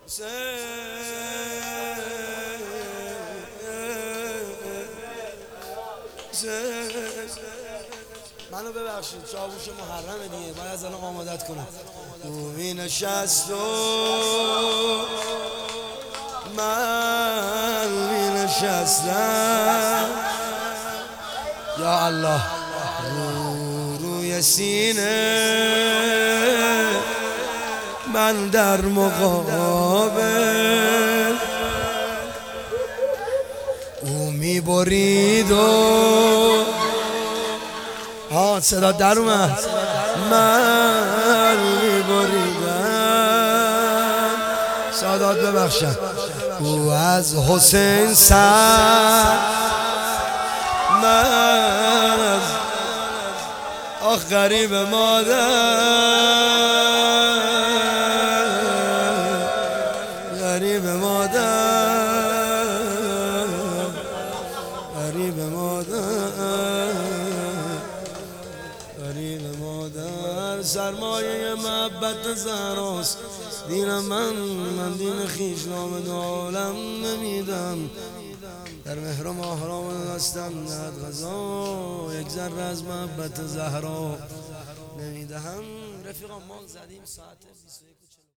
منو ببخشید چاووش محرمه دیگه، باید از الان آمادت کنم. او می نشست و من می نشستم، یا الله، روی سینه من در مقابل. او می برید و صدا در اومد، من می بریدم. سادات ببخشم. او از حسین سر، من از غریب مادر، غریب مادر، غریب مادر، غریب مادر. سرمایه محبت زهراست دین من دین خویش نام عالم نمیدم. در مهر و ماهرام دستم نهد غذا، یک ذره از محبت زهرا نمیدهم. رفیقان ما زدیم ساعت 21.